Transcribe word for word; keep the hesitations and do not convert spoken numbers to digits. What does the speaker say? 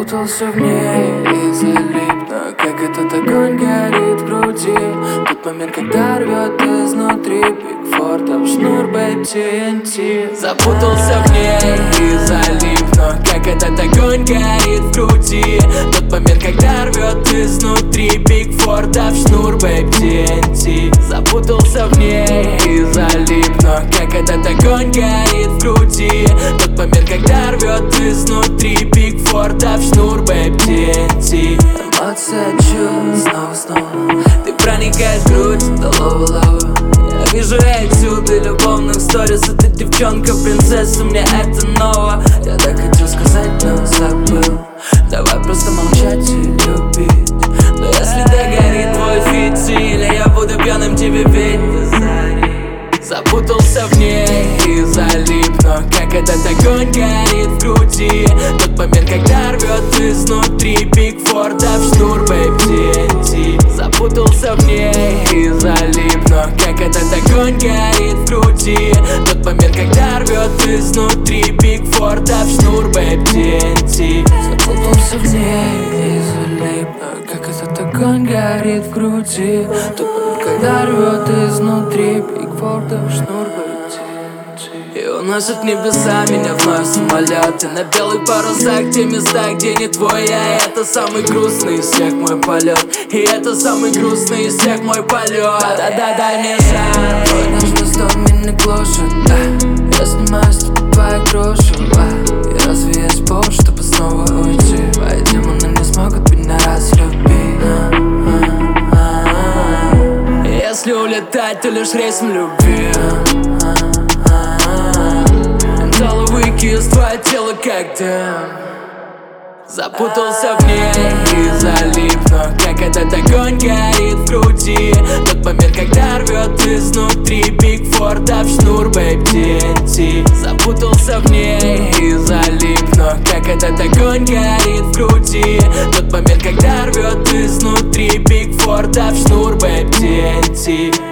Запутался в ней и залип, но как этот огонь горит в груди. Тот момент, когда рвет изнутри Бигфордов шнур, бэйб, ти эн ти. Запутался в ней и залип, но как этот огонь горит в груди. Тот момент, когда рвет изнутри Бигфордов шнур, бэйб, ти эн ти. Запутался в ней и залип, но как этот огонь горит в груди. Тот момент, когда рвет изнутри Бигфордов шнур, бэйб, ти эн ти. Эмоция чувств снова, снова. Ты проникаешь в грудь до лова-лова. Я вижу отсюда любовных сторис. А ты девчонка, принцесса, мне это ново. Я так хотел сказать, но забыл. Давай просто молчать и любить. Но если догорит твой фит, или я буду пьяным тебе петь. Запутался в ней и залип, но как этот огонь горит в груди. Тот момент, когда рвет изнутри Бигфордов шнур, бэйб, ти эн ти. Запутался в ней и залип, но как этот огонь горит в груди. Тот момент, когда рвет изнутри Бигфордов шнур, бэйб, ти эн ти. Запутался в ней и залип, но как этот огонь горит в груди. Тот момент, когда рвет изнутри Бигфордов шнур, бэйб, ти эн ти. И уносят небеса меня вновь самолеты на белых парусах, те места, где не твой я. Это самый грустный из всех мой полет. И это самый грустный из всех мой полет. Да-да-да, не жаль. Твой ночной стон меня гложет, да. Я снимаю с тебя твои гроши, а. И разве я спор, чтобы снова уйти? Твои демоны не смогут меня разлюбить. Если улетать, то лишь рейсом любви. Металловый кисть, твое тело как дым. Запутался в ней и залип, но как этот огонь горит в груди. Тот момент, когда рвет изнутри Бигфордов шнур, бэйб, ти эн ти. Запутался в ней и залип, но как этот огонь горит в груди. Тот момент, когда рвет изнутри Бигфордов шнур, бэйб, ти эн ти.